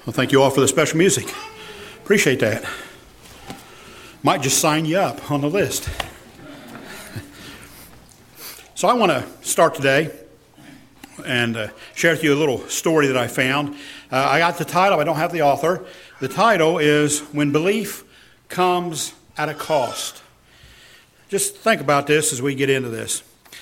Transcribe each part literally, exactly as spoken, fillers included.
Well, thank you all for the special music. Appreciate that. Might just sign you up on the list. So I want to start today and uh, share with you a little story that I found. Uh, I got the title. I don't have the author. The title is When Belief Comes at a Cost. Just think about this as we get into this.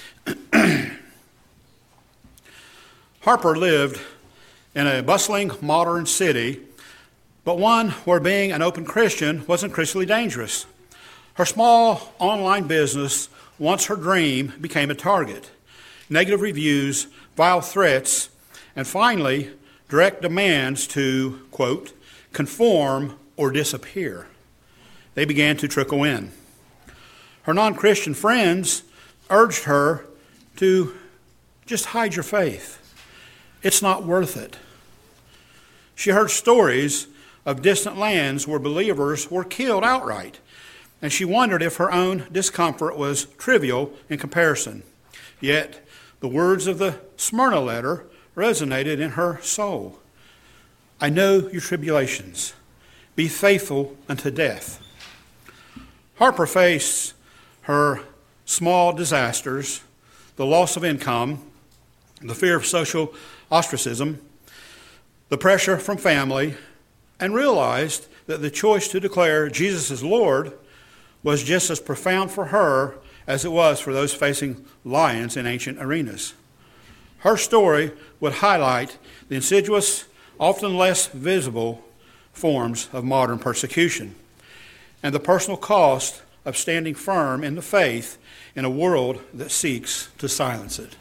Harper lived in a bustling modern city, but one where being an open Christian wasn't Christianly dangerous. Her small online business, once her dream, became a target. Negative reviews, vile threats, and finally, direct demands to, quote, conform or disappear. They began to trickle in. Her non-Christian friends urged her to just hide your faith. It's not worth it. She heard stories of distant lands where believers were killed outright, and she wondered if her own discomfort was trivial in comparison. Yet, the words of the Smyrna letter resonated in her soul. I know your tribulations. Be faithful unto death. Harper faced her small disasters, the loss of income, the fear of social ostracism, the pressure from family, and realized that the choice to declare Jesus as Lord was just as profound for her as it was for those facing lions in ancient arenas. Her story would highlight the insidious, often less visible forms of modern persecution and the personal cost of standing firm in the faith in a world that seeks to silence it.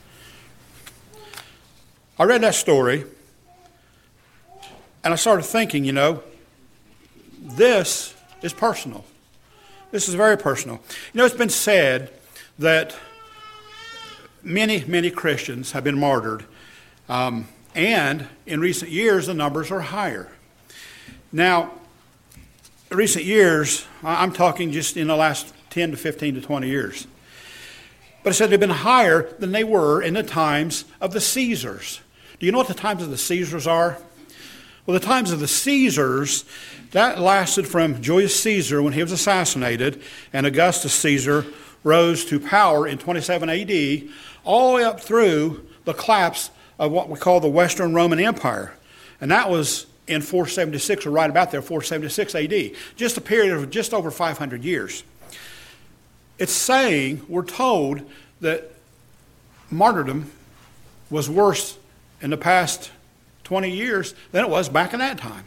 I read that story, and I started thinking, you know, this is personal. This is very personal. You know, it's been said that many, many Christians have been martyred, um, and in recent years, the numbers are higher. Now, in recent years, I'm talking just in the last ten to fifteen to twenty years. But it said they've been higher than they were in the times of the Caesars. Do you know what the times of the Caesars are? Well, the times of the Caesars, that lasted from Julius Caesar when he was assassinated, and Augustus Caesar rose to power in twenty-seven A D, all the way up through the collapse of what we call the Western Roman Empire. And that was in four seventy-six, or right about there, four seventy-six A D. Just a period of just over five hundred years. It's saying, we're told, that martyrdom was worse in the past twenty years than it was back in that time.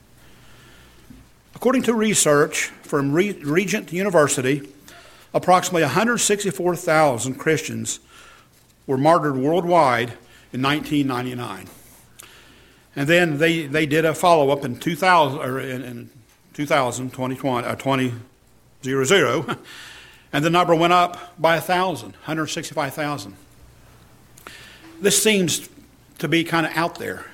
According to research from Regent University, approximately one hundred sixty-four thousand Christians were martyred worldwide in nineteen ninety-nine. And then they, they did a follow-up in two thousand, or in, in two thousand, twenty twenty, uh, twenty hundred, and the number went up by one thousand, one hundred sixty-five thousand. This seems to be kind of out there.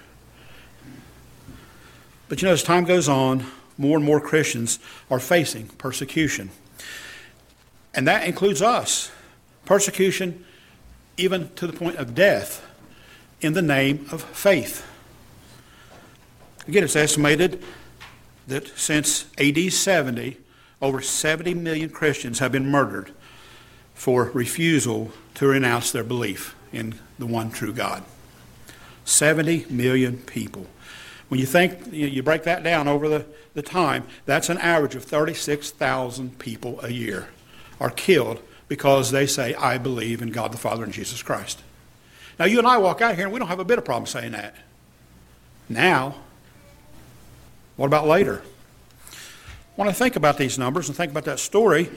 But you know, as time goes on, more and more Christians are facing persecution. And that includes us. Persecution even to the point of death in the name of faith. Again, it's estimated that since A D seventy, over seventy million Christians have been murdered for refusal to renounce their belief in the one true God. seventy million people. When you think, you break that down over the, the time, that's an average of thirty-six thousand people a year are killed because they say, I believe in God the Father and Jesus Christ. Now, you and I walk out here and we don't have a bit of problem saying that. Now, what about later? When I think about these numbers and think about that story,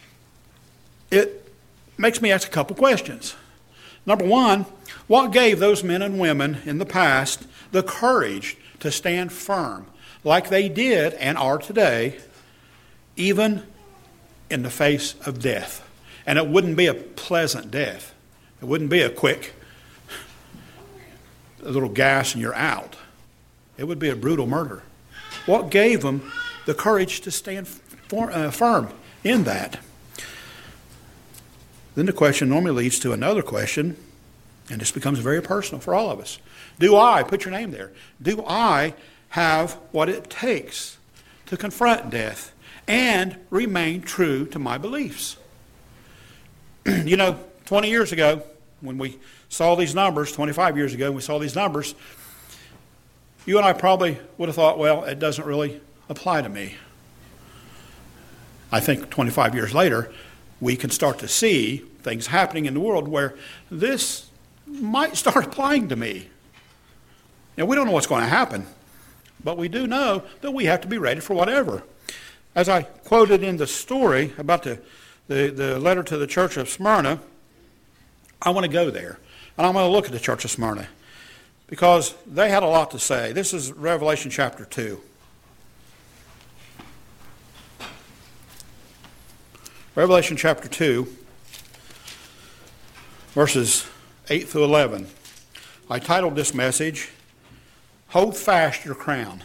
it makes me ask a couple questions. Number one, what gave those men and women in the past the courage to stand firm like they did and are today, even in the face of death? And it wouldn't be a pleasant death. It wouldn't be a quick, a little gas and you're out. It would be a brutal murder. What gave them the courage to stand for, uh, firm in that? Then the question normally leads to another question, and this becomes very personal for all of us. Do I, put your name there, do I have what it takes to confront death and remain true to my beliefs. You know, twenty years ago, when we saw these numbers, twenty-five years ago, when we saw these numbers, you and I probably would have thought, well, it doesn't really apply to me. I think twenty-five years later, we can start to see things happening in the world where this might start applying to me. Now, we don't know what's going to happen, but we do know that we have to be ready for whatever. As I quoted in the story about the, the, the letter to the church of Smyrna, I want to go there, and I'm going to look at the church of Smyrna because they had a lot to say. This is Revelation chapter two. Revelation chapter two, verses eight through eleven. I titled this message, Hold Fast Your Crown.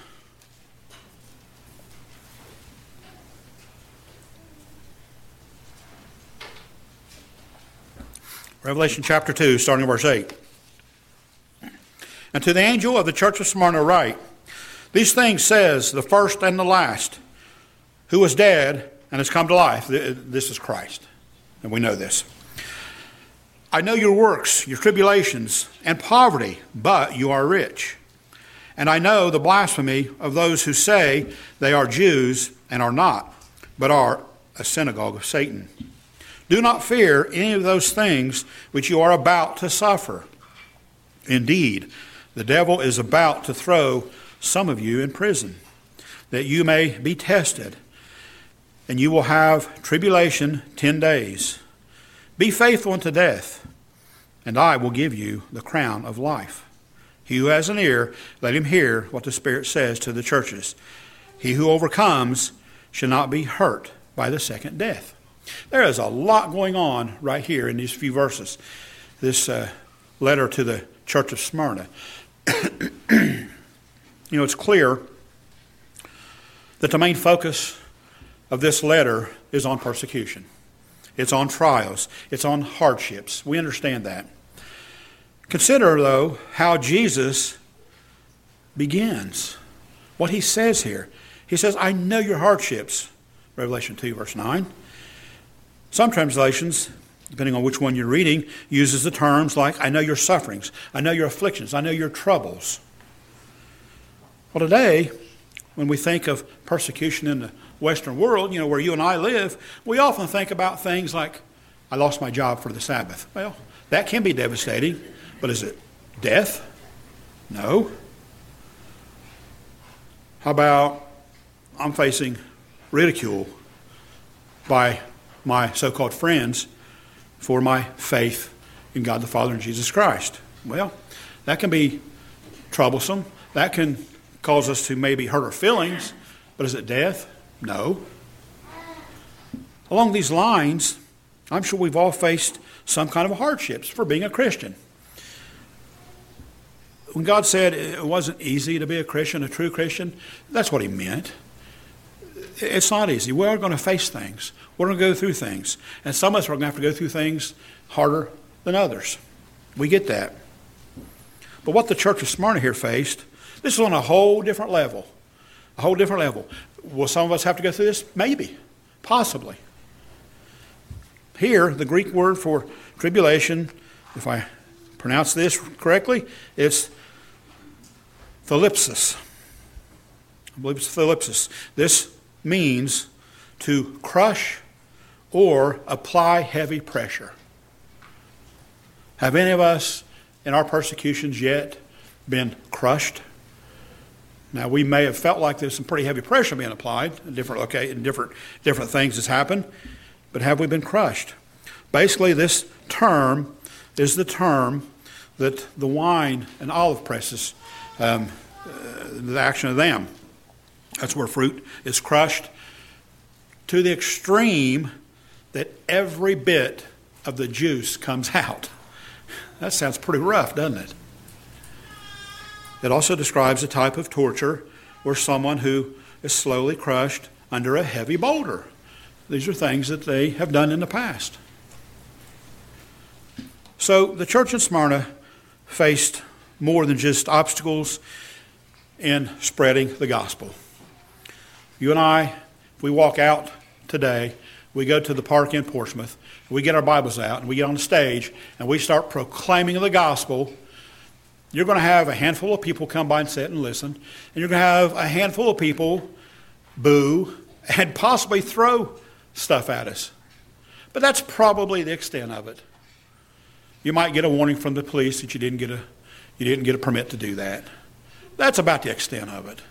Revelation chapter two, starting in verse eight. And to the angel of the church of Smyrna write, These things says the first and the last, who was dead and has come to life. This is Christ, and we know this. I know your works, your tribulations, and poverty, but you are rich. And I know the blasphemy of those who say they are Jews and are not, but are a synagogue of Satan. Do not fear any of those things which you are about to suffer. Indeed, the devil is about to throw some of you in prison, that you may be tested, and you will have tribulation ten days. Be faithful unto death, and I will give you the crown of life. He who has an ear, let him hear what the Spirit says to the churches. He who overcomes shall not be hurt by the second death. There is a lot going on right here in these few verses. This uh, letter to the church of Smyrna. You know, it's clear that the main focus of this letter is on persecution. It's on trials. It's on hardships. We understand that. Consider, though, how Jesus begins. What he says here. He says, I know your hardships. Revelation two, verse nine. Some translations, depending on which one you're reading, uses the terms like, I know your sufferings. I know your afflictions. I know your troubles. Well, today, when we think of persecution in the Western world, you know, where you and I live, we often think about things like, I lost my job for the Sabbath. Well, that can be devastating, but is it death? No. How about I'm facing ridicule by my so-called friends for my faith in God the Father and Jesus Christ? Well, that can be troublesome. That can cause us to maybe hurt our feelings, but is it death? No. Along these lines, I'm sure we've all faced some kind of hardships for being a Christian. When God said it wasn't easy to be a Christian, a true Christian, that's what he meant. It's not easy. We are going to face things. We're going to go through things. And some of us are going to have to go through things harder than others. We get that. But what the church of Smyrna here faced, this is on a whole different level. A whole different level. Will some of us have to go through this? Maybe. Possibly. Here, the Greek word for tribulation, if I pronounce this correctly, it's thalipsis. I believe it's thalipsis. This means to crush or apply heavy pressure. Have any of us in our persecutions yet been crushed? Now, we may have felt like there's some pretty heavy pressure being applied in different, okay, in different, different things that's happened, but have we been crushed? Basically, this term is the term that the wine and olive presses, um, uh, the action of them, that's where fruit is crushed to the extreme that every bit of the juice comes out. That sounds pretty rough, doesn't it? It also describes a type of torture where someone who is slowly crushed under a heavy boulder. These are things that they have done in the past. So the church in Smyrna faced more than just obstacles in spreading the gospel. You and I, if we walk out today, we go to the park in Portsmouth, we get our Bibles out, and we get on the stage, and we start proclaiming the gospel, you're going to have a handful of people come by and sit and listen, and you're going to have a handful of people boo and possibly throw stuff at us. But that's probably the extent of it. You might get a warning from the police that you didn't get a you didn't get a permit to do that. That's about the extent of it.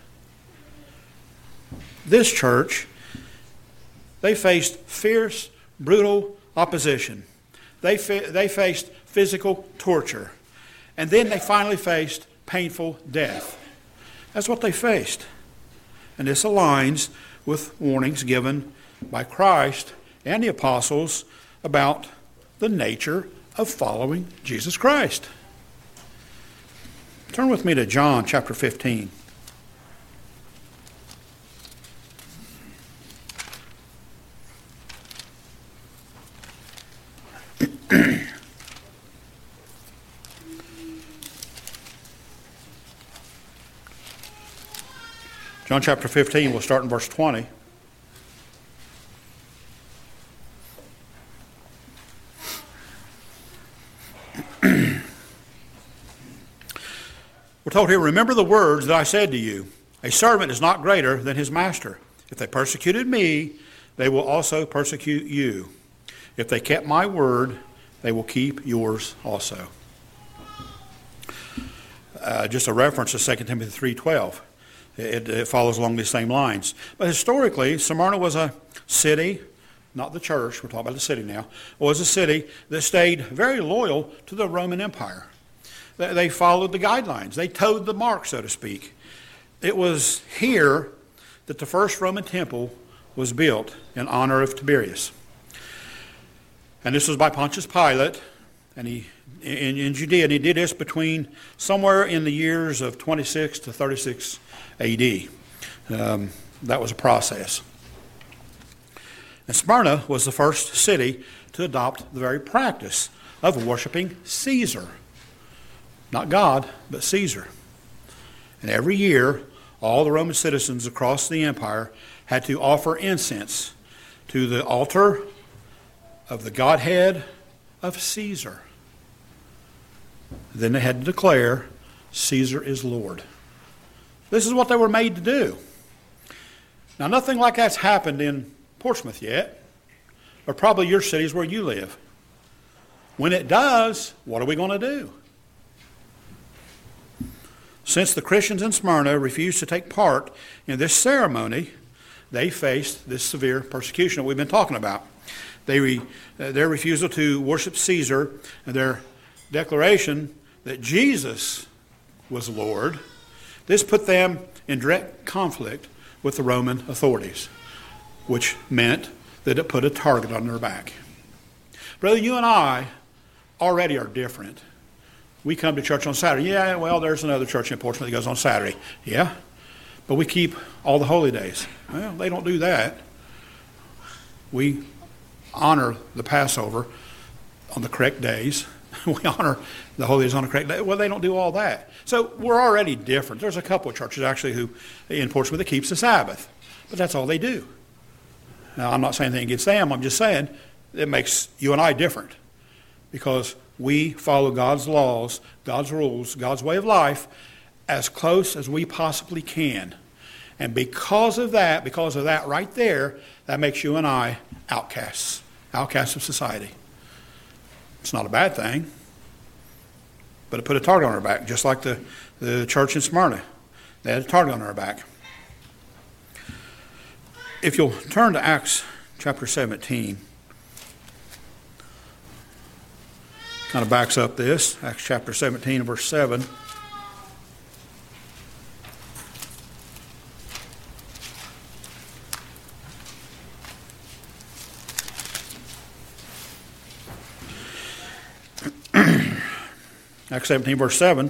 This church, they faced fierce, brutal opposition. They fa- they faced physical torture. And then they finally faced painful death. That's what they faced. And this aligns with warnings given by Christ and the apostles about the nature of following Jesus Christ. Turn with me to John chapter fifteen. John chapter fifteen, we'll start in verse twenty. We're told here, remember the words that I said to you. A servant is not greater than his master. If they persecuted me, they will also persecute you. If they kept my word, they will keep yours also. Uh, just a reference to Second Timothy three twelve. It, it follows along these same lines. But historically, Smyrna was a city, not the church, we're talking about the city now, was a city that stayed very loyal to the Roman Empire. They, they followed the guidelines. They towed the mark, so to speak. It was here that the first Roman temple was built in honor of Tiberius. And this was by Pontius Pilate, and he in, in Judea, and he did this between somewhere in the years of twenty-six to thirty-six A D. Um, that was a process. And Smyrna was the first city to adopt the very practice of worshiping Caesar. Not God, but Caesar. And every year, all the Roman citizens across the empire had to offer incense to the altar of the Godhead of Caesar. Then they had to declare, Caesar is Lord. This is what they were made to do. Now, nothing like that's happened in Portsmouth yet, or probably your cities where you live. When it does, what are we going to do? Since the Christians in Smyrna refused to take part in this ceremony, they faced this severe persecution that we've been talking about. They re, uh, their refusal to worship Caesar and their declaration that Jesus was Lord, this put them in direct conflict with the Roman authorities, which meant that it put a target on their back. Brother, you and I already are different. We come to church on Saturday. Yeah, well, there's another church in Portsmouth that goes on Saturday. Yeah, but we keep all the holy days. Well, they don't do that. We honor the Passover on the correct days. We honor the holy days on the correct day. Well, they don't do all that. So we're already different. There's a couple of churches actually who in Portsmouth that keeps the Sabbath, but that's all they do. Now, I'm not saying anything against them. I'm just saying it makes you and I different because we follow God's laws, God's rules, God's way of life as close as we possibly can. And because of that, because of that right there, that makes you and I outcasts, outcasts of society. It's not a bad thing, but it put a target on our back, just like the, the church in Smyrna. They had a target on our back. If you'll turn to Acts chapter seventeen, kind of backs up this, Acts chapter seventeen, verse seven. Acts seventeen, verse seven.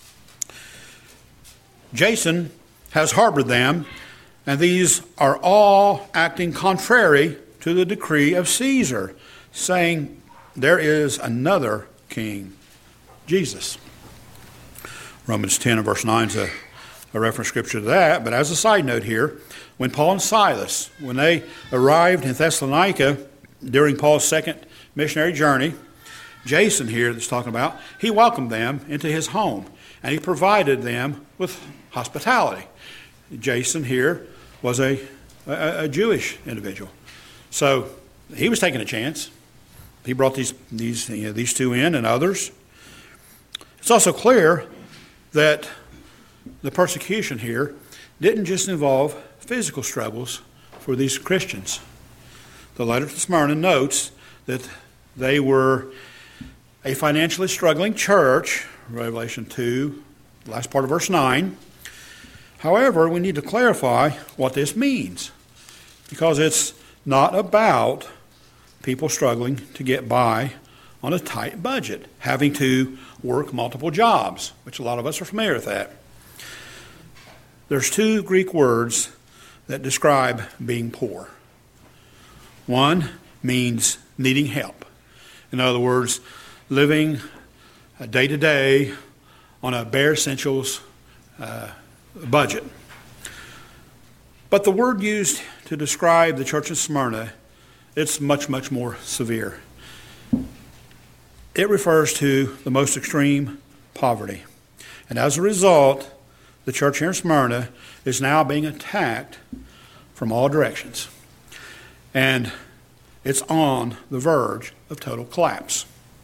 Jason has harbored them, and these are all acting contrary to the decree of Caesar, saying, there is another king, Jesus. Romans ten and verse nine is a a reference scripture to that. But as a side note here, when Paul and Silas, when they arrived in Thessalonica during Paul's second missionary journey, Jason here that's talking about, he welcomed them into his home and he provided them with hospitality. Jason here was a, a, a Jewish individual. So he was taking a chance. He brought these, these, you know, these two in and others. It's also clear that the persecution here didn't just involve physical struggles for these Christians. The letter to Smyrna notes that they were a financially struggling church, Revelation two, last part of verse nine. However, we need to clarify what this means, because it's not about people struggling to get by on a tight budget, having to work multiple jobs, which a lot of us are familiar with that. There's two Greek words that describe being poor. One means needing help. In other words, living day to day on a bare essentials uh, budget. But the word used to describe the church of Smyrna, it's much, much more severe. It refers to the most extreme poverty. And as a result, the church here in Smyrna is now being attacked from all directions. And it's on the verge of total collapse.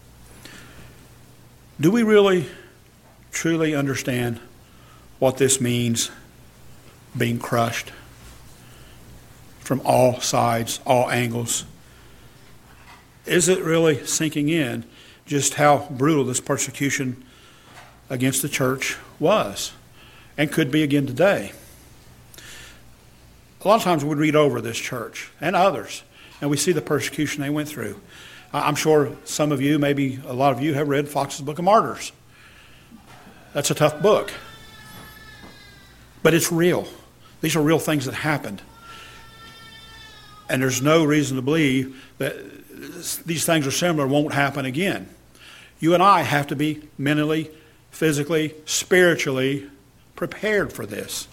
Do we really, truly understand what this means, being crushed from all sides, all angles? Is it really sinking in just how brutal this persecution against the church was and could be again today? A lot of times we read over this church and others, and we see the persecution they went through. I'm sure some of you, maybe a lot of you, have read Fox's Book of Martyrs. That's a tough book. But it's real. These are real things that happened. And there's no reason to believe that these things are similar won't happen again. You and I have to be mentally, physically, spiritually prepared for this.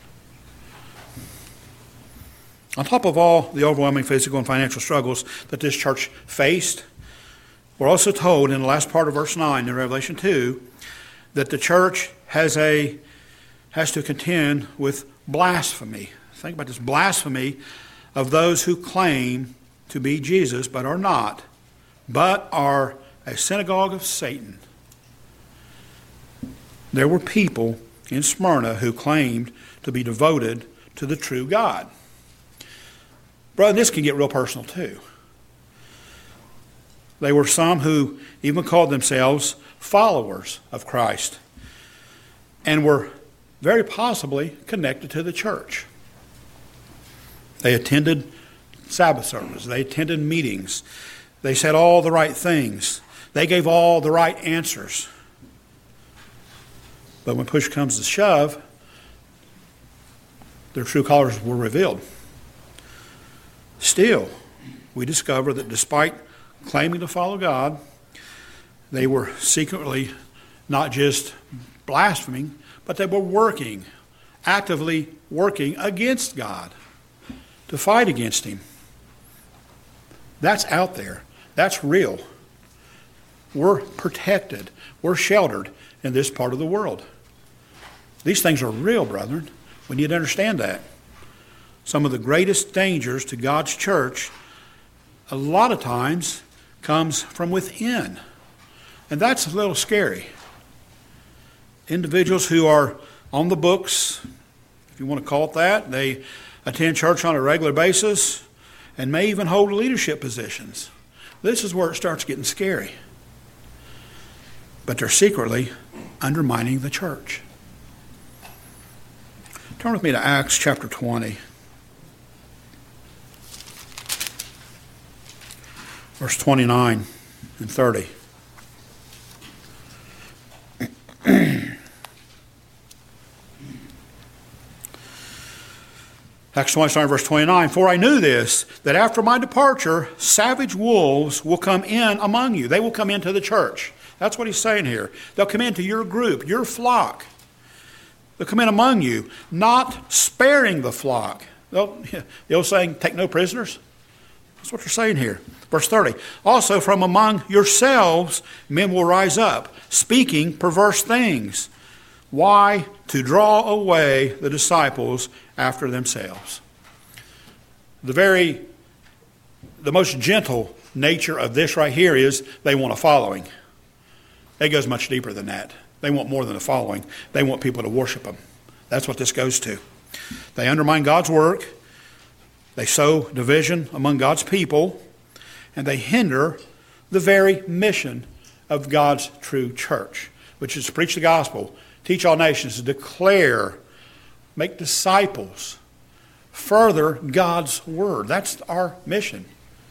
On top of all the overwhelming physical and financial struggles that this church faced, we're also told in the last part of verse nine in Revelation two that the church has a has to contend with blasphemy. Think about this, blasphemy of those who claim to be Jesus but are not, but are a synagogue of Satan. There were people in Smyrna who claimed to be devoted to the true God. Brother, this can get real personal too. They were some who even called themselves followers of Christ and were very possibly connected to the church. They attended Sabbath service. They attended meetings. They said all the right things. They gave all the right answers. But when push comes to shove, their true colors were revealed. Still, we discover that despite claiming to follow God, they were secretly not just blaspheming, but they were working, actively working against God, to fight against Him. That's out there. That's real. We're protected. We're sheltered in this part of the world. These things are real, brethren. We need to understand that. Some of the greatest dangers to God's church, a lot of times, comes from within. And that's a little scary. Individuals who are on the books, if you want to call it that, they attend church on a regular basis and may even hold leadership positions. This is where it starts getting scary. But they're secretly undermining the church. Turn with me to Acts chapter twenty. Verse twenty-nine and thirty. Acts twenty, starting verse twenty-nine. For I knew this, that after my departure, savage wolves will come in among you. They will come into the church. That's what he's saying here. They'll come into your group, your flock. that come in among you, not sparing the flock. The old saying, take no prisoners. That's what they're saying here. Verse thirty, also from among yourselves men will rise up, speaking perverse things. Why? To draw away the disciples after themselves. The very, the most gentle nature of this right here is they want a following. It goes much deeper than that. They want more than a following. They want people to worship them. That's what this goes to. They undermine God's work. They sow division among God's people. And they hinder the very mission of God's true church, which is to preach the gospel, teach all nations, to declare, make disciples, further God's word. That's our mission.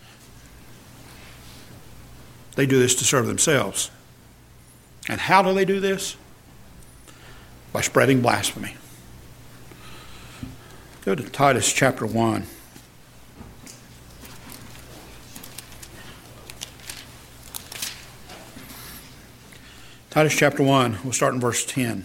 They do this to serve themselves. And how do they do this? By spreading blasphemy. Go to Titus chapter one. Titus chapter one, we'll start in verse ten.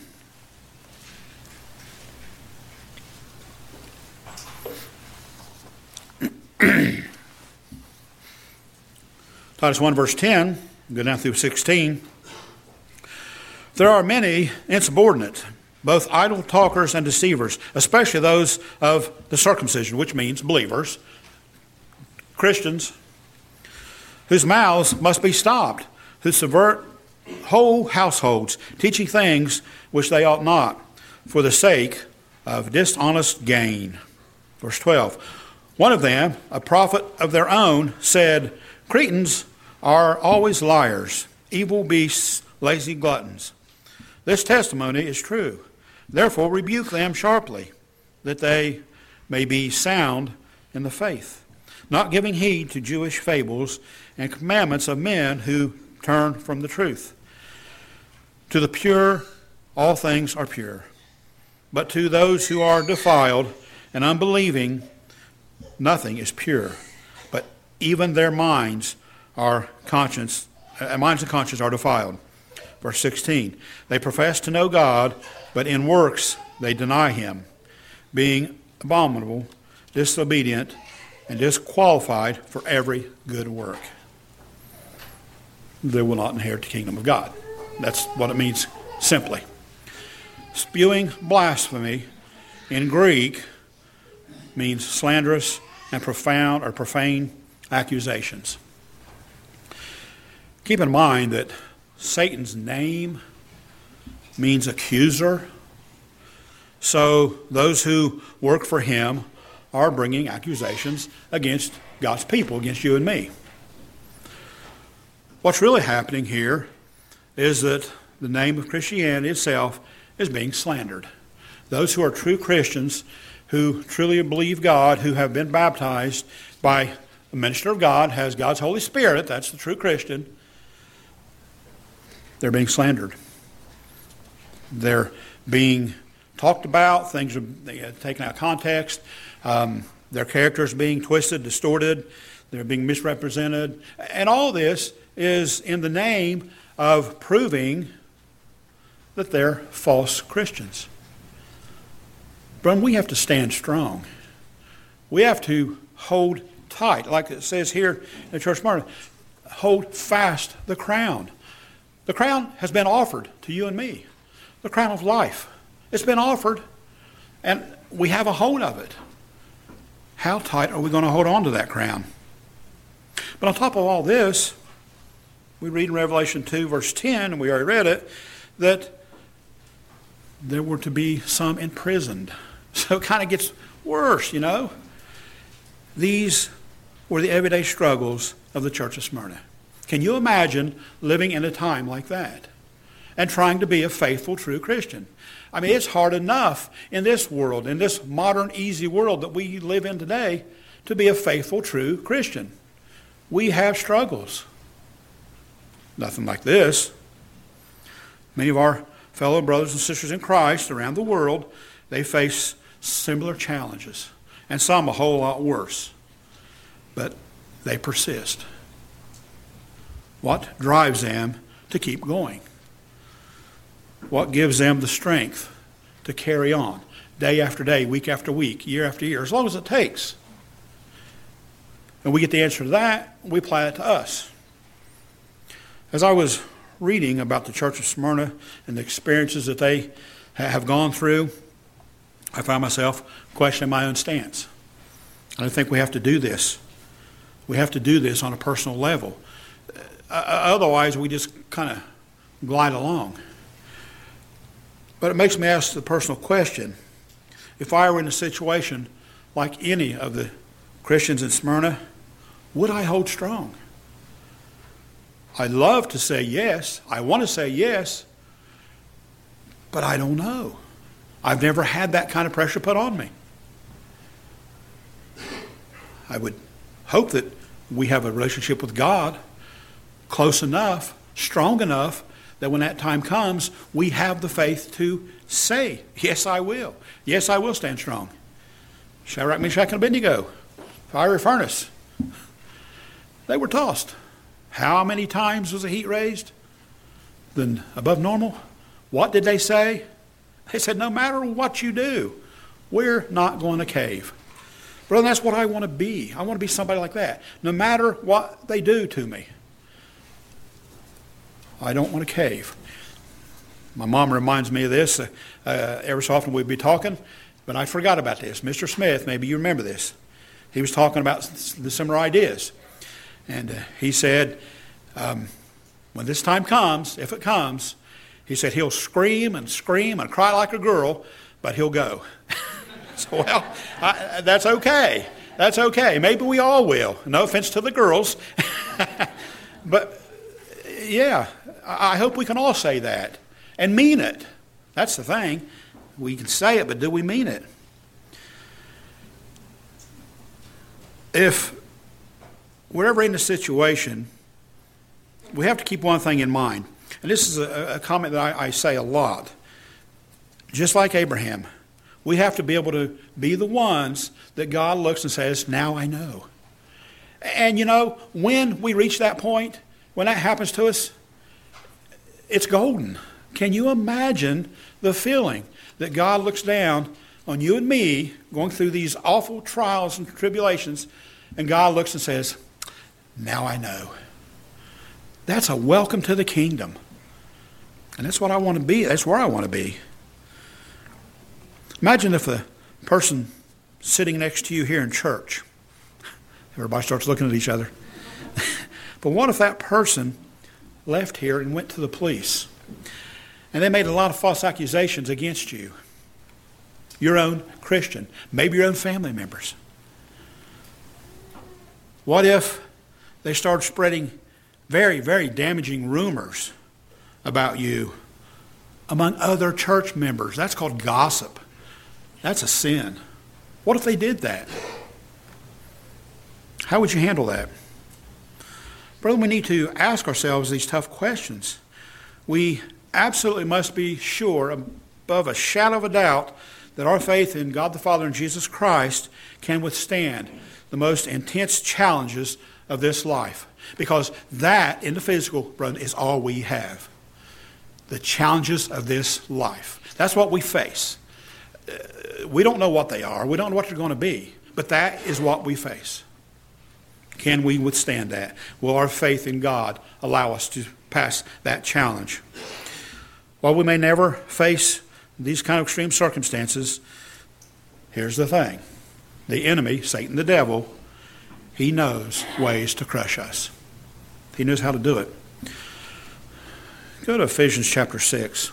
Titus one, verse ten, go down through sixteen. There are many insubordinate, both idle talkers and deceivers, especially those of the circumcision, which means believers, Christians, whose mouths must be stopped, who subvert whole households, teaching things which they ought not, for the sake of dishonest gain. Verse twelve. One of them, a prophet of their own, said, Cretans are always liars, evil beasts, lazy gluttons. This testimony is true. Therefore rebuke them sharply, that they may be sound in the faith, not giving heed to Jewish fables and commandments of men who turn from the truth. To the pure, all things are pure. But to those who are defiled and unbelieving, nothing is pure. But even their minds are conscience, uh, minds and conscience are defiled. Verse sixteen, they profess to know God, but in works they deny him, being abominable, disobedient, and disqualified for every good work. They will not inherit the kingdom of God. That's what it means simply. Spewing blasphemy in Greek means slanderous and profound or profane accusations. Keep in mind that Satan's name means accuser. So those who work for him are bringing accusations against God's people, against you and me. What's really happening here is that the name of Christianity itself is being slandered. Those who are true Christians, who truly believe God, who have been baptized by a minister of God, has God's Holy Spirit, that's the true Christian, they're being slandered. They're being talked about, things are taken out of context, um, their characters being twisted, distorted, they're being misrepresented, and all this is in the name of proving that they're false Christians. But we have to stand strong. We have to hold tight, like it says here in Church Smyrna, hold fast the crown. The crown has been offered to you and me. The crown of life. It's been offered, and we have a hold of it. How tight are we going to hold on to that crown? But on top of all this, we read in Revelation two, verse ten, and we already read it, that there were to be some imprisoned. So it kind of gets worse, you know. These were the everyday struggles of the Church of Smyrna. Can you imagine living in a time like that and trying to be a faithful, true Christian? I mean, it's hard enough in this world, in this modern, easy world that we live in today, to be a faithful, true Christian. We have struggles. Nothing like this. Many of our fellow brothers and sisters in Christ around the world, they face similar challenges, and some a whole lot worse. But they persist. What drives them to keep going? What gives them the strength to carry on day after day, week after week, year after year, as long as it takes. And we get the answer to that, we apply it to us. As I was reading about the Church of Smyrna and the experiences that they have gone through, I found myself questioning my own stance. I think we have to do this. We have to do this on a personal level. Uh, otherwise, we just kind of glide along. But it makes me ask the personal question. If I were in a situation like any of the Christians in Smyrna, would I hold strong? I'd love to say yes. I want to say yes. But I don't know. I've never had that kind of pressure put on me. I would hope that we have a relationship with God close enough, strong enough, that when that time comes, we have the faith to say, yes, I will. Yes, I will stand strong. Shadrach, Meshach, and Abednego, fiery furnace. They were tossed. How many times was the heat raised? Then above normal? What did they say? They said, no matter what you do, we're not going to cave. Brother, that's what I want to be. I want to be somebody like that. No matter what they do to me, I don't want to cave. My mom reminds me of this. Uh, uh, every so often we'd be talking, but I forgot about this. Mister Smith, maybe you remember this. He was talking about the similar ideas. And uh, he said, um, when this time comes, if it comes, he said he'll scream and scream and cry like a girl, but he'll go. So, well, I, that's okay. That's okay. Maybe we all will. No offense to the girls. But, yeah, I hope we can all say that and mean it. That's the thing. We can say it, but do we mean it? If we're ever in a situation, we have to keep one thing in mind. And this is a, a comment that I, I say a lot. Just like Abraham, we have to be able to be the ones that God looks and says, now I know. And you know, when we reach that point, when that happens to us, it's golden. Can you imagine the feeling that God looks down on you and me going through these awful trials and tribulations, and God looks and says, now I know. That's a welcome to the kingdom. And that's what I want to be. That's where I want to be. Imagine if the person sitting next to you here in church, everybody starts looking at each other. But what if that person left here and went to the police, and they made a lot of false accusations against you, your own Christian, maybe your own family members? What if they started spreading very, very damaging rumors about you among other church members? That's called gossip. That's a sin. What if they did that? How would you handle that? Brother, we need to ask ourselves these tough questions. We absolutely must be sure, above a shadow of a doubt, that our faith in God the Father and Jesus Christ can withstand the most intense challenges of this life. Because that, in the physical, brother, is all we have. The challenges of this life. That's what we face. Uh, we don't know what they are. We don't know what they're going to be. But that is what we face. Can we withstand that? Will our faith in God allow us to pass that challenge? While we may never face these kind of extreme circumstances, here's the thing. The enemy, Satan the devil, he knows ways to crush us. He knows how to do it. Go to Ephesians chapter six.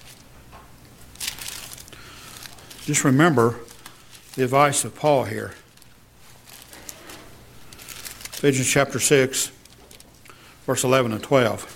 Just remember the advice of Paul here. Ephesians chapter six, verse eleven and twelve.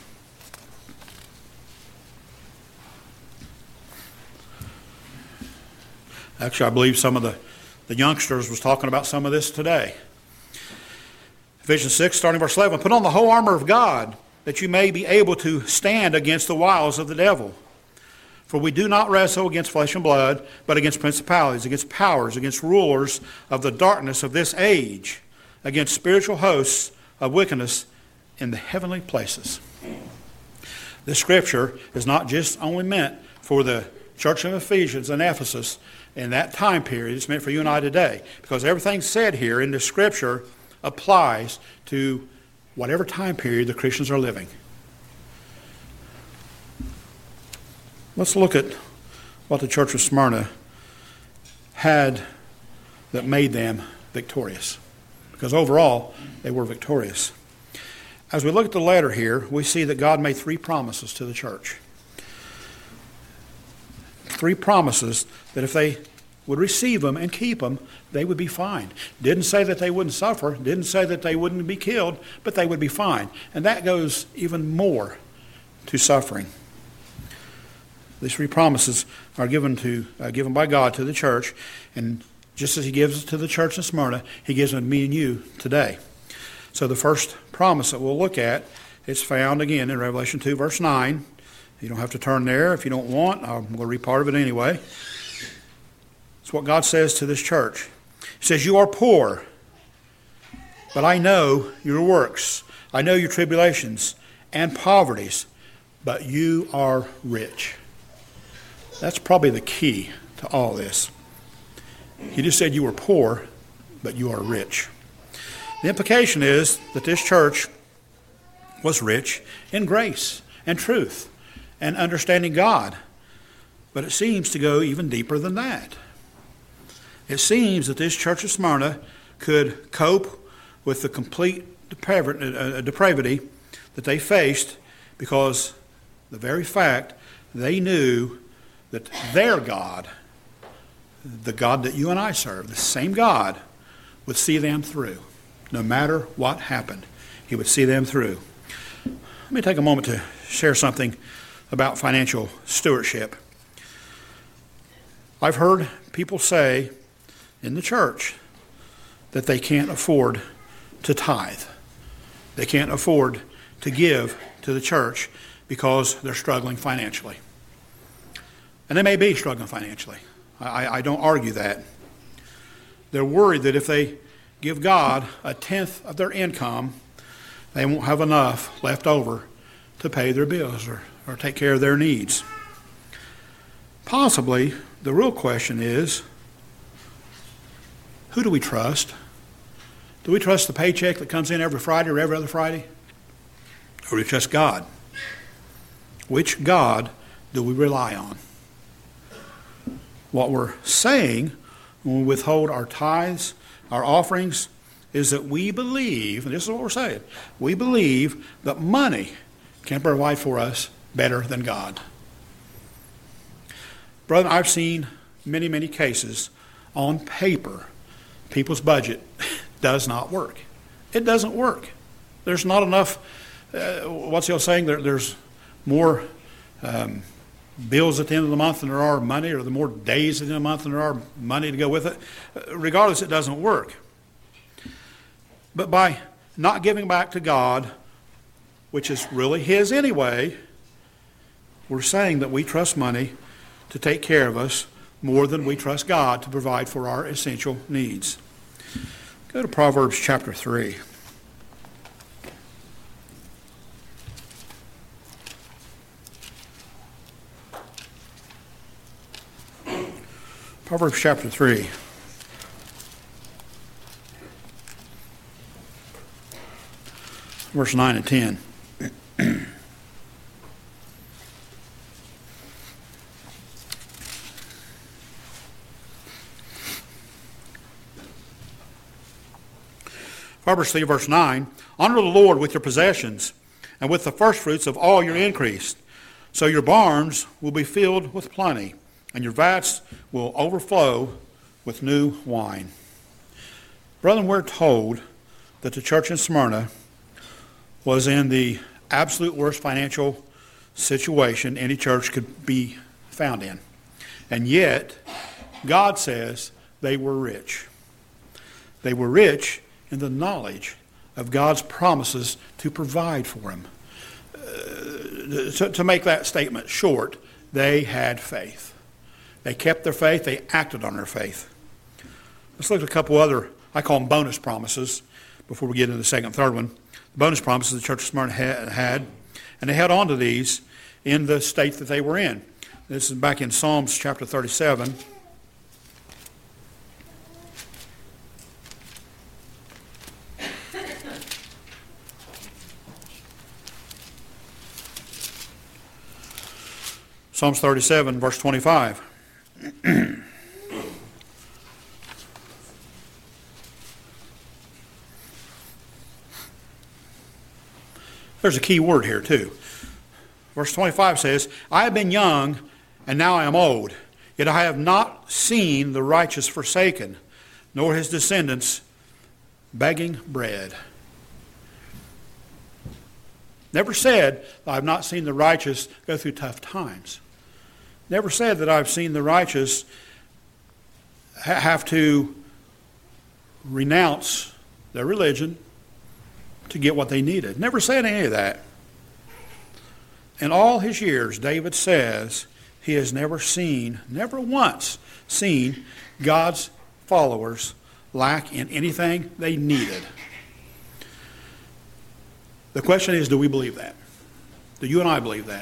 Actually, I believe some of the, the youngsters was talking about some of this today. Ephesians six, starting verse eleven. Put on the whole armor of God, that you may be able to stand against the wiles of the devil. For we do not wrestle against flesh and blood, but against principalities, against powers, against rulers of the darkness of this age, against spiritual hosts of wickedness in the heavenly places. This scripture is not just only meant for the church of Ephesians and Ephesus in that time period, it's meant for you and I today. Because everything said here in the Scripture applies to whatever time period the Christians are living. Let's look at what the church of Smyrna had that made them victorious. Because overall, they were victorious. As we look at the letter here, we see that God made three promises to the church. Three promises that if they would receive them and keep them, they would be fine. Didn't say that they wouldn't suffer, didn't say that they wouldn't be killed, but they would be fine. And that goes even more to suffering. These three promises are given to uh, given by God to the church, and just as he gives it to the church in Smyrna, he gives them to me and you today. So the first promise that we'll look at is found again in Revelation two, verse nine. You don't have to turn there if you don't want. I'm going to read part of it anyway. It's what God says to this church. He says, "You are poor, but I know your works. I know your tribulations and poverties, but you are rich." That's probably the key to all this. He just said you were poor, but you are rich. The implication is that this church was rich in grace and truth and understanding God. But it seems to go even deeper than that. It seems that this church of Smyrna could cope with the complete depravity that they faced because the very fact they knew that their God, the God that you and I serve, the same God, would see them through. No matter what happened, he would see them through. Let me take a moment to share something about financial stewardship. I've heard people say in the church that they can't afford to tithe. They can't afford to give to the church because they're struggling financially. And they may be struggling financially. I, I don't argue that. They're worried that if they give God a tenth of their income, they won't have enough left over to pay their bills or, or take care of their needs. Possibly, the real question is, who do we trust? Do we trust the paycheck that comes in every Friday or every other Friday? Or do we trust God? Which God do we rely on? What we're saying when we withhold our tithes, our offerings, is that we believe, and this is what we're saying, we believe that money can provide for us better than God. Brother, I've seen many, many cases on paper. People's budget does not work. It doesn't work. There's not enough, uh, what's the old saying, there, there's more um, bills at the end of the month than there are money, or the more days at the end of the month than there are money to go with it. Regardless, it doesn't work. But by not giving back to God, which is really his anyway, we're saying that we trust money to take care of us more than we trust God to provide for our essential needs. Go to Proverbs chapter three. Proverbs chapter three. Verse nine and ten. Proverbs three, verse nine. Honor the Lord with your possessions and with the firstfruits of all your increase. So your barns will be filled with plenty, and your vats will overflow with new wine. Brethren, we're told that the church in Smyrna was in the absolute worst financial situation any church could be found in. And yet, God says they were rich. They were rich in the knowledge of God's promises to provide for them. Uh, to, to make that statement short, they had faith. They kept their faith. They acted on their faith. Let's look at a couple other, I call them bonus promises, before we get into the second and third one. The bonus promises the church of Smyrna had, and they held on to these in the state that they were in. This is back in Psalms chapter thirty-seven. Psalms thirty-seven, verse twenty-five. There's a key word here too. Verse twenty-five says, I have been young, and now I am old, yet I have not seen the righteous forsaken, nor his descendants begging bread. Never said, I have not seen the righteous go through tough times. Never said that I've seen the righteous ha- have to renounce their religion to get what they needed. Never said any of that. In all his years, David says he has never seen, never once seen God's followers lack in anything they needed. The question is, do we believe that? Do you and I believe that?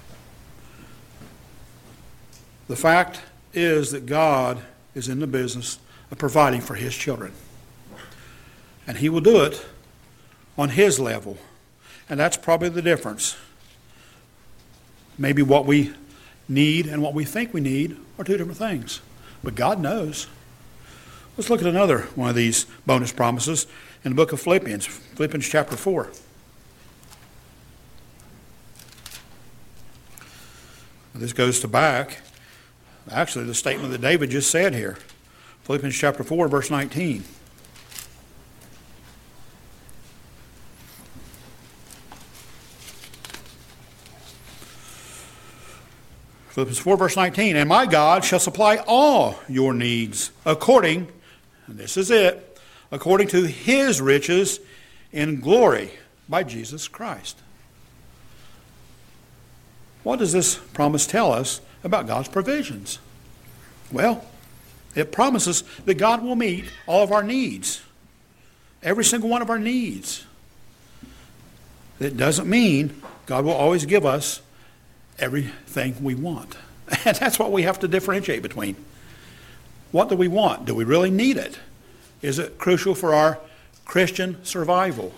The fact is that God is in the business of providing for his children. And he will do it on his level. And that's probably the difference. Maybe what we need and what we think we need are two different things. But God knows. Let's look at another one of these bonus promises in the book of Philippians, Philippians chapter four. This goes to back, actually, the statement that David just said here. Philippians chapter four, verse nineteen. Philippians four, verse nineteen. And my God shall supply all your needs according, and this is it, according to his riches in glory by Jesus Christ. What does this promise tell us about God's provisions? Well, it promises that God will meet all of our needs. Every single one of our needs. It doesn't mean God will always give us everything we want. And that's what we have to differentiate between. What do we want? Do we really need it? Is it crucial for our Christian survival?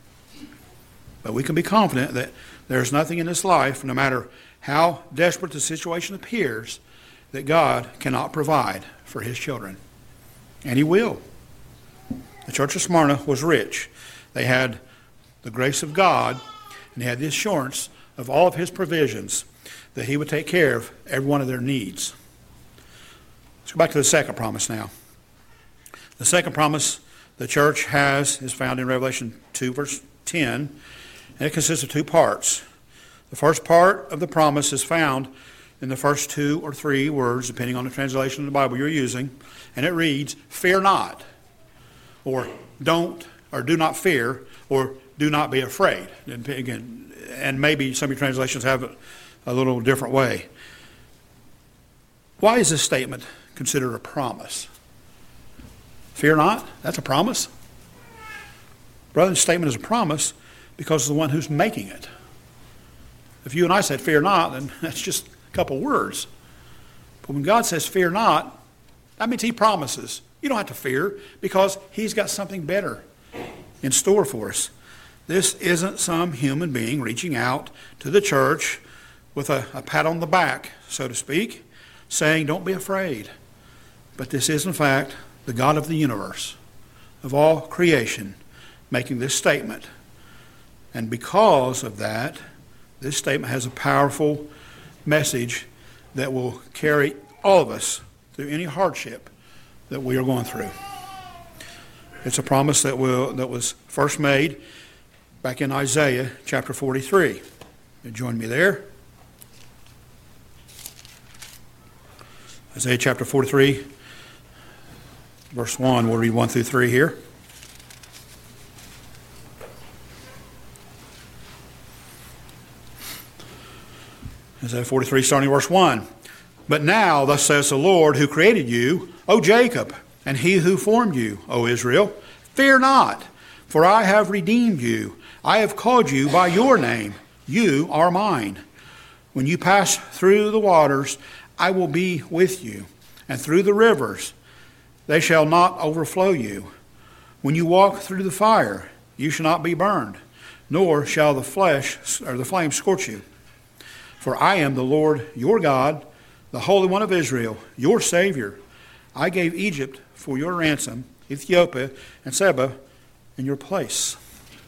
But we can be confident that there's nothing in this life, no matter how desperate the situation appears, that God cannot provide for his children. And he will. The church of Smyrna was rich. They had the grace of God, and they had the assurance of all of his provisions, that he would take care of every one of their needs. Let's go back to the second promise now. The second promise the church has is found in Revelation two, verse ten, and it consists of two parts. The first part of the promise is found in the first two or three words, depending on the translation of the Bible you're using, and it reads, fear not, or don't, or do not fear, or do not be afraid. And again, and maybe some of your translations have it a little different way. Why is this statement considered a promise? Fear not? That's a promise. Brother, the statement is a promise because of the one who's making it. If you and I said fear not, then that's just a couple words. But when God says fear not, that means he promises. You don't have to fear because he's got something better in store for us. This isn't some human being reaching out to the church with a, a pat on the back, so to speak, saying, don't be afraid. But this is, in fact, the God of the universe, of all creation, making this statement. And because of that, this statement has a powerful message that will carry all of us through any hardship that we are going through. It's a promise that will that was first made back in Isaiah chapter forty-three. You join me there. Isaiah chapter forty-three, verse one. We'll read one through three here. Isaiah forty-three, starting verse one. But now, thus says the Lord, who created you, O Jacob, and he who formed you, O Israel, fear not, for I have redeemed you. I have called you by your name. You are mine. When you pass through the waters, I will be with you, and through the rivers, they shall not overflow you. When you walk through the fire, you shall not be burned, nor shall the flesh or the flame scorch you. For I am the Lord your God, the Holy One of Israel, your Savior. I gave Egypt for your ransom, Ethiopia and Seba in your place.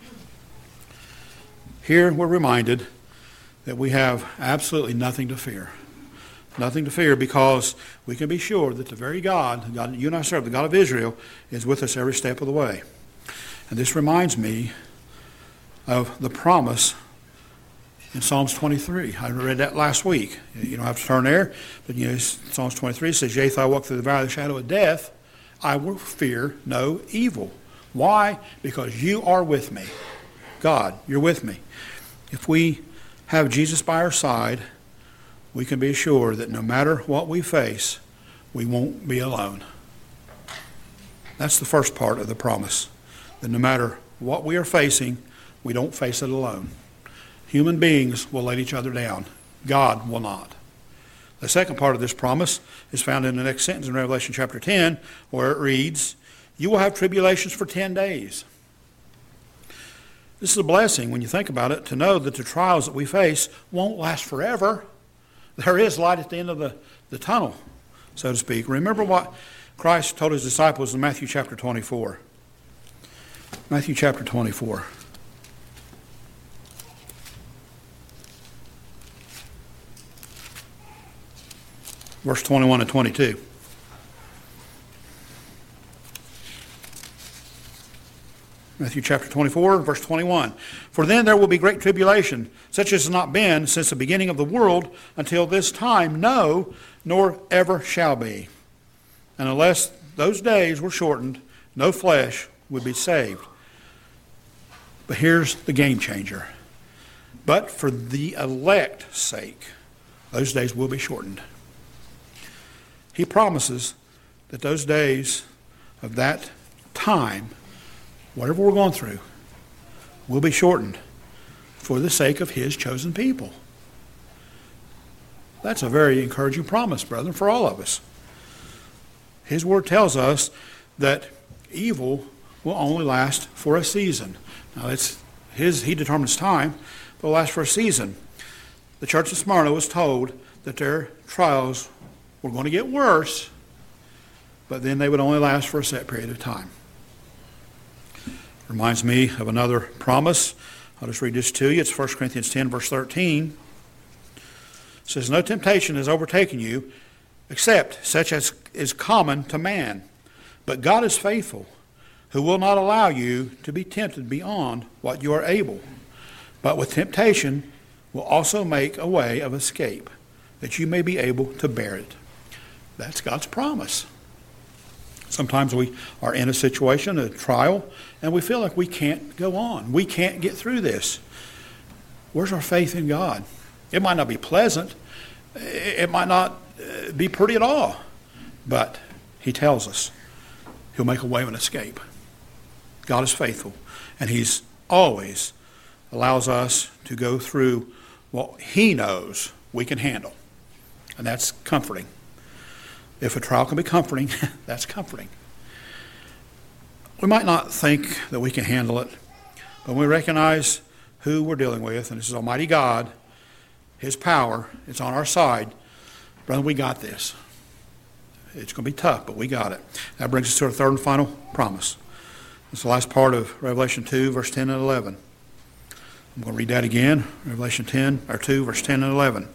Here we're reminded that we have absolutely nothing to fear. Nothing to fear, because we can be sure that the very God, the God that you and I serve, the God of Israel, is with us every step of the way. And this reminds me of the promise in Psalms twenty-three. I read that last week. You don't have to turn there, but you know, Psalms twenty-three says, yea, though I walk through the valley of the shadow of death, I will fear no evil. Why? Because you are with me. God, you're with me. If we have Jesus by our side, we can be sure that no matter what we face, we won't be alone. That's the first part of the promise. That no matter what we are facing, we don't face it alone. Human beings will let each other down. God will not. The second part of this promise is found in the next sentence in Revelation chapter ten, where it reads, you will have tribulations for ten days. This is a blessing, when you think about it, to know that the trials that we face won't last forever. There is light at the end of the, the tunnel, so to speak. Remember what Christ told his disciples in Matthew chapter twenty-four. Matthew chapter twenty-four. Verse twenty-one and twenty-two. Matthew chapter twenty-four, verse twenty-one. For then there will be great tribulation, such as has not been since the beginning of the world until this time, no, nor ever shall be. And unless those days were shortened, no flesh would be saved. But here's the game changer. But for the elect's sake, those days will be shortened. He promises that those days of that time, whatever we're going through, will be shortened for the sake of his chosen people. That's a very encouraging promise, brethren, for all of us. His word tells us that evil will only last for a season. Now, it's his, he determines time, but will last for a season. The church of Smyrna was told that their trials were going to get worse, but then they would only last for a set period of time. Reminds me of another promise. I'll just read this to you. It's First Corinthians ten, verse thirteen. It says, no temptation has overtaken you, except such as is common to man. But God is faithful, who will not allow you to be tempted beyond what you are able, but with temptation will also make a way of escape, that you may be able to bear it. That's God's promise. Sometimes we are in a situation, a trial, and we feel like we can't go on. We can't get through this. Where's our faith in God? It might not be pleasant. It might not be pretty at all. But he tells us he'll make a way of an escape. God is faithful, and he's always allows us to go through what he knows we can handle. And that's comforting. If a trial can be comforting, that's comforting. We might not think that we can handle it, but when we recognize who we're dealing with, and this is Almighty God, his power, it's on our side, brother, we got this. It's going to be tough, but we got it. That brings us to our third and final promise. It's the last part of Revelation two, verse ten and eleven. I'm going to read that again. Revelation ten, or two, verse ten and eleven.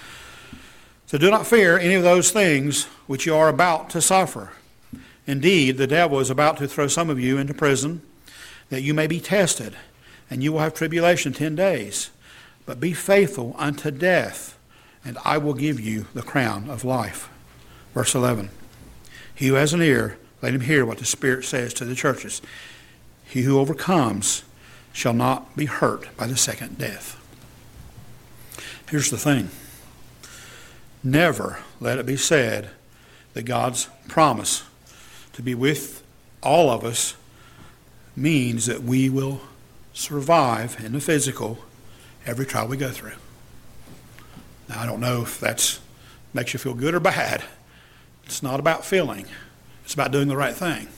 So do not fear any of those things which you are about to suffer. Indeed, the devil is about to throw some of you into prison, that you may be tested, and you will have tribulation ten days. But be faithful unto death, and I will give you the crown of life. Verse eleven. He who has an ear, let him hear what the Spirit says to the churches. He who overcomes shall not be hurt by the second death. Here's the thing. Never let it be said that God's promise to be with all of us means that we will survive in the physical every trial we go through. Now, I don't know if that makes you feel good or bad. It's not about feeling. It's about doing the right thing.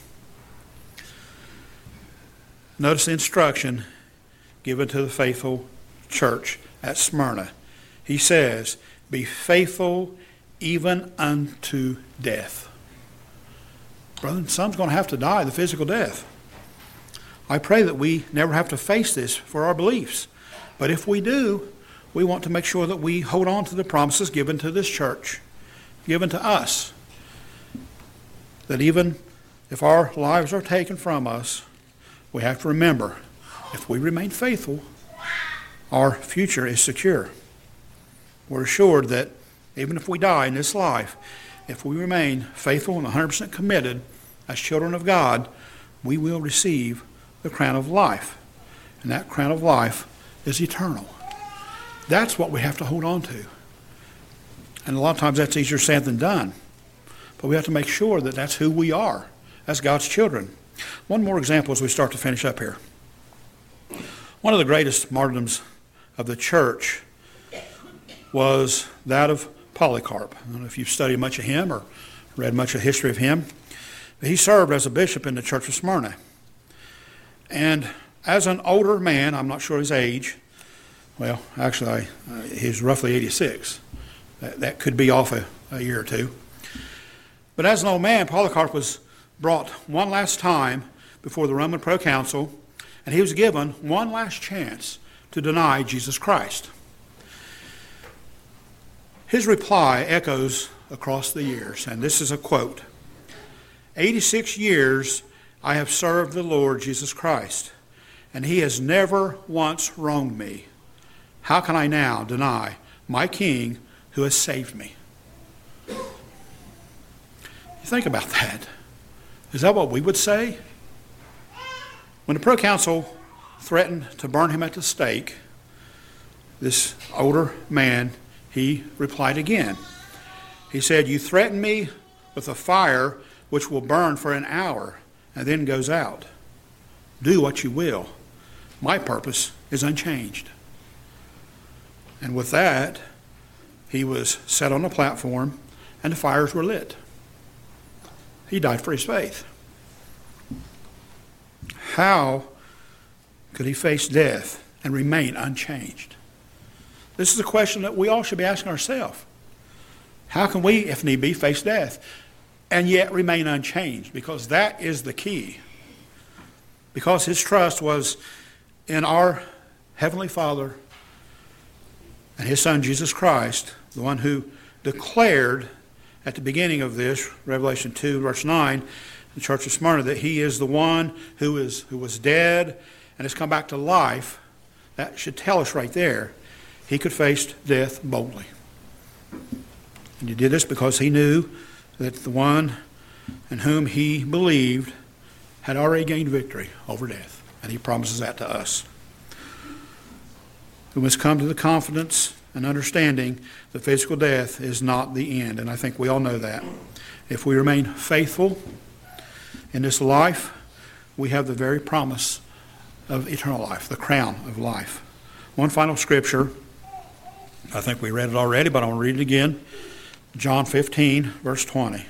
Notice the instruction given to the faithful church at Smyrna. He says, be faithful even unto death. Brother, some's going to have to die the physical death. I pray that we never have to face this for our beliefs. But if we do, we want to make sure that we hold on to the promises given to this church, given to us. That even if our lives are taken from us, we have to remember, if we remain faithful, our future is secure. We're assured that even if we die in this life, if we remain faithful and one hundred percent committed as children of God, we will receive the crown of life. And that crown of life is eternal. That's what we have to hold on to. And a lot of times that's easier said than done. But we have to make sure that that's who we are as God's children. One more example as we start to finish up here. One of the greatest martyrdoms of the church was that of Polycarp. I don't know if you've studied much of him or read much of the history of him. But he served as a bishop in the church of Smyrna. And as an older man, I'm not sure his age, well, actually, uh, he's roughly eighty-six. That, that could be off a, a year or two. But as an old man, Polycarp was brought one last time before the Roman proconsul, and he was given one last chance to deny Jesus Christ. His reply echoes across the years, and this is a quote. eighty-six years I have served the Lord Jesus Christ, and he has never once wronged me. How can I now deny my King who has saved me? You think about that. Is that what we would say? When the proconsul threatened to burn him at the stake, this older man, he replied again. He said, you threaten me with a fire which will burn for an hour and then goes out. Do what you will. My purpose is unchanged. And with that, he was set on a platform and the fires were lit. He died for his faith. How could he face death and remain unchanged? This is a question that we all should be asking ourselves. How can we, if need be, face death and yet remain unchanged? Because that is the key. Because his trust was in our Heavenly Father and his Son Jesus Christ, the one who declared at the beginning of this, Revelation two, verse nine, the church of Smyrna, that he is the one who is who was dead and has come back to life. That should tell us right there he could face death boldly. And he did this because he knew that the one in whom he believed had already gained victory over death. And he promises that to us. We must come to the confidence and understanding that physical death is not the end. And I think we all know that. If we remain faithful in this life, we have the very promise of eternal life, the crown of life. One final scripture. I think we read it already, but I want to read it again. John fifteen, verse twenty.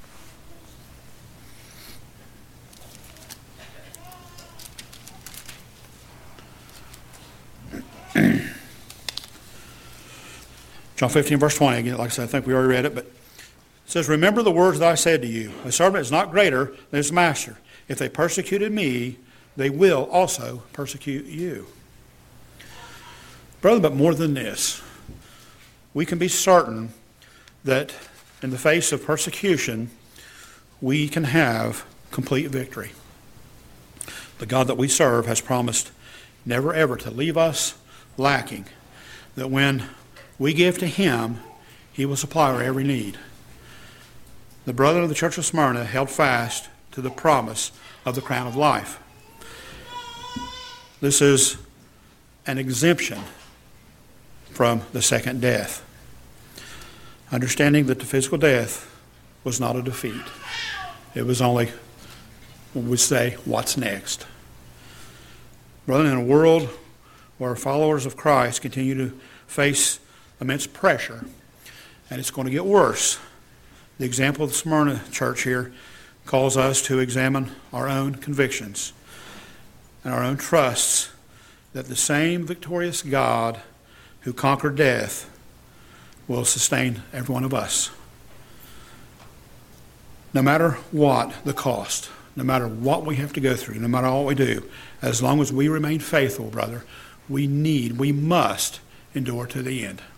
John fifteen, verse twenty. Again, like I said, I think we already read it, but it says, remember the words that I said to you. A servant is not greater than his master. If they persecuted me, they will also persecute you. Brother, but more than this, we can be certain that in the face of persecution, we can have complete victory. The God that we serve has promised never ever to leave us lacking, that when we give to him, he will supply our every need. The brother of the church of Smyrna held fast to the promise of the crown of life. This is an exemption from the second death. Understanding that the physical death was not a defeat. It was only, we say, what's next? Brother, in a world where followers of Christ continue to face immense pressure, and it's going to get worse. The example of the Smyrna church here calls us to examine our own convictions and our own trusts that the same victorious God who conquered death will sustain every one of us. No matter what the cost, no matter what we have to go through, no matter what we do, as long as we remain faithful, brother, we need, we must endure to the end.